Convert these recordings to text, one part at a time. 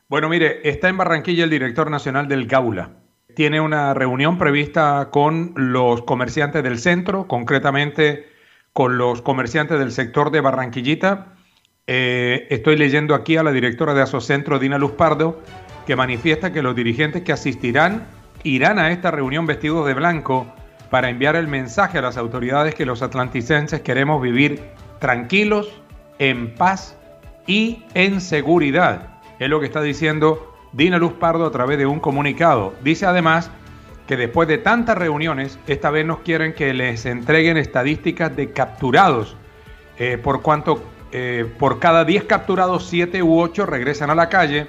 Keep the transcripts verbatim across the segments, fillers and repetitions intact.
Bueno, mire, está en Barranquilla el director nacional del Gaula. Tiene una reunión prevista con los comerciantes del centro, concretamente con los comerciantes del sector de Barranquillita. Eh, estoy leyendo aquí a la directora de Asocentro, Dina Luz Pardo, que manifiesta que los dirigentes que asistirán irán a esta reunión vestidos de blanco para enviar el mensaje a las autoridades que los atlanticenses queremos vivir tranquilos, en paz y en seguridad. Es lo que está diciendo Dina Luz Pardo a través de un comunicado. Dice además que después de tantas reuniones, esta vez nos quieren que les entreguen estadísticas de capturados, eh, por cuanto eh, por cada diez capturados, siete u ocho regresan a la calle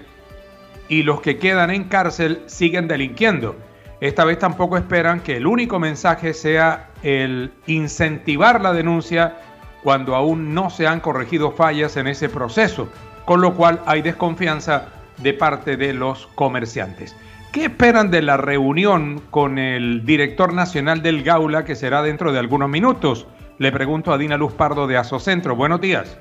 y los que quedan en cárcel siguen delinquiendo. Esta vez tampoco esperan que el único mensaje sea el incentivar la denuncia cuando aún no se han corregido fallas en ese proceso, con lo cual hay desconfianza de parte de los comerciantes. ¿Qué esperan de la reunión con el director nacional del Gaula, que será dentro de algunos minutos? Le pregunto a Dina Luz Pardo de Asocentro. Buenos días.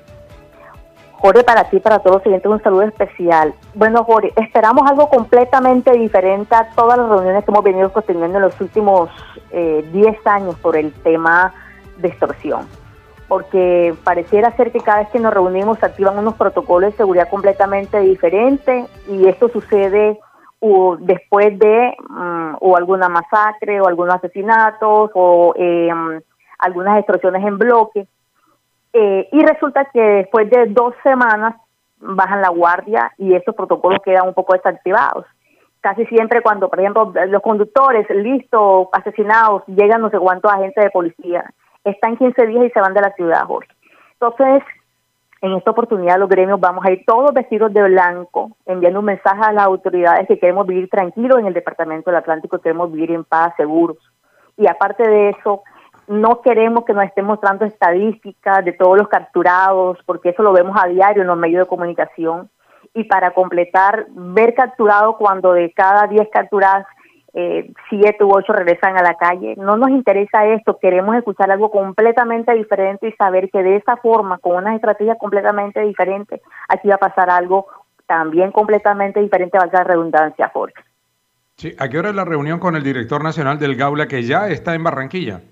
Jorge, para ti, para todos los siguientes, un saludo especial. Bueno, Jorge, esperamos algo completamente diferente a todas las reuniones que hemos venido sosteniendo en los últimos eh, diez años por el tema de extorsión. Porque pareciera ser que cada vez que nos reunimos se activan unos protocolos de seguridad completamente diferentes y esto sucede uh, después de um, o alguna masacre o algunos asesinatos o eh, algunas extorsiones en bloque. Eh, y resulta que después de dos semanas bajan la guardia y estos protocolos quedan un poco desactivados. Casi siempre cuando, por ejemplo, los conductores listos, asesinados, llegan no sé cuántos agentes de policía. Están quince días y se van de la ciudad, Jorge. Entonces, en esta oportunidad los gremios vamos a ir todos vestidos de blanco, enviando un mensaje a las autoridades que queremos vivir tranquilos en el departamento del Atlántico, queremos vivir en paz, seguros. Y aparte de eso, no queremos que nos estén mostrando estadísticas de todos los capturados, porque eso lo vemos a diario en los medios de comunicación. Y para completar, ver capturados cuando de cada diez capturadas, eh, siete u ocho regresan a la calle. No nos interesa esto, queremos escuchar algo completamente diferente y saber que de esa forma, con unas estrategias completamente diferentes, aquí va a pasar algo también completamente diferente, valga la redundancia, Jorge. Sí, ¿a qué hora es la reunión con el director nacional del Gaula, que ya está en Barranquilla?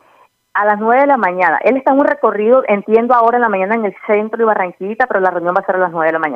A las nueve de la mañana. Él está en un recorrido, entiendo ahora en la mañana en el centro de Barranquita, pero la reunión va a ser a las nueve de la mañana.